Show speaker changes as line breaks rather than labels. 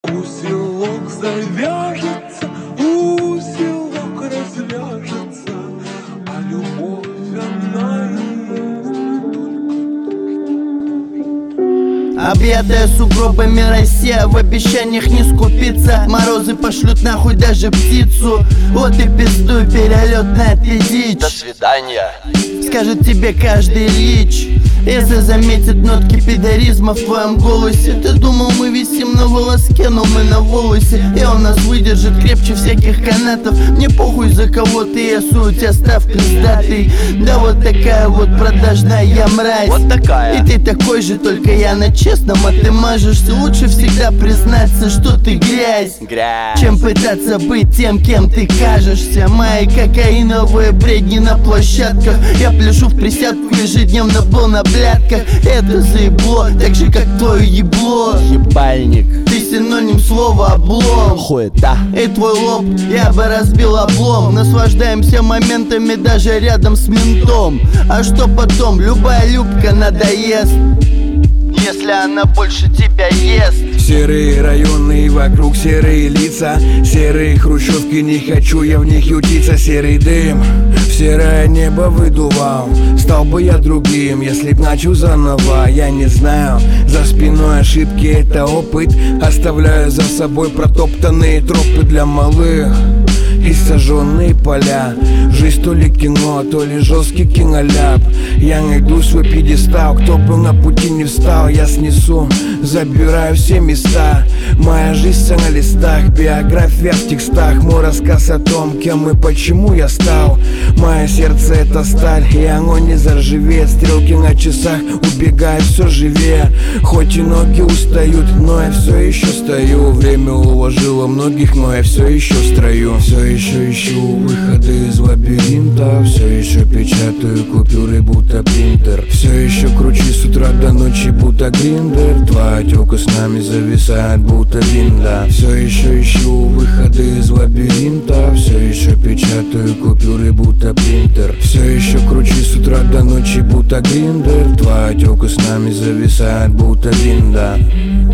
Узелок завяжется, узелок развяжется, а любовь она и есть.
Объятая сугробами Россия, в обещаниях не скупиться. Морозы пошлют нахуй даже птицу. Вот и пиздуй, перелетная ты дичь.
До свидания.
Скажет тебе каждый Ильич, если заметит нотки пидоризма в твоем голосе. Ты думал, мы висим на волоске, но мы на волосе. И он нас выдержит крепче всяких канатов. Мне похуй, за кого ты, ясу, у тебя став пиздатый. Да вот такая вот продажная мразь.
Вот такая.
И ты такой же, только я на честном, а ты мажешься. Лучше всегда признаться, что ты грязь, чем пытаться быть тем, кем ты кажешься. Мои кокаиновые бредни на площадках. Я пляшу в присядку, ежедневно был на блядках. Это заебло, так же как твое ебло.
Ебальник.
Ты синоним слова облом.
Хуета.
И твой лоб я бы разбил облом. Наслаждаемся моментами даже рядом с ментом. А что потом? Любая любка надоест, если она больше тебя ест.
Серые районы и вокруг серые лица, серые хрущевки, не хочу я в них ютиться. Серый дым в серое небо выдувал. Стал бы я другим, если б начал заново. Я не знаю, за спиной ошибки это опыт. Оставляю за собой протоптанные тропы для малых и сожженные поля. Жизнь то ли кино, то ли жесткий киноляп. Я найду свой пьедестал, кто бы на пути не встал, я снесу, забираю все места. Моя жизнь на листах, биография в текстах. Мой рассказ о том, кем и почему я стал. Мое сердце это сталь, и оно не заржавеет. Стрелки на часах убегают все живее. Хоть и ноги устают, но я все еще стою. Время уложило многих, но я все еще в строю. Все еще ищу выходы из лабиринта. Все еще печатаю купюры, будто принтер. Все еще кручу с утра до ночи, будто гриндер. Твоя тёлка с нами зависает, будто винда. Все еще ищу выходы из лабиринта. Все еще печатаю купюры, будто принтер. Все еще кручу с утра до ночи, будто гриндер. Твоя тёлка с нами зависает, будто винда.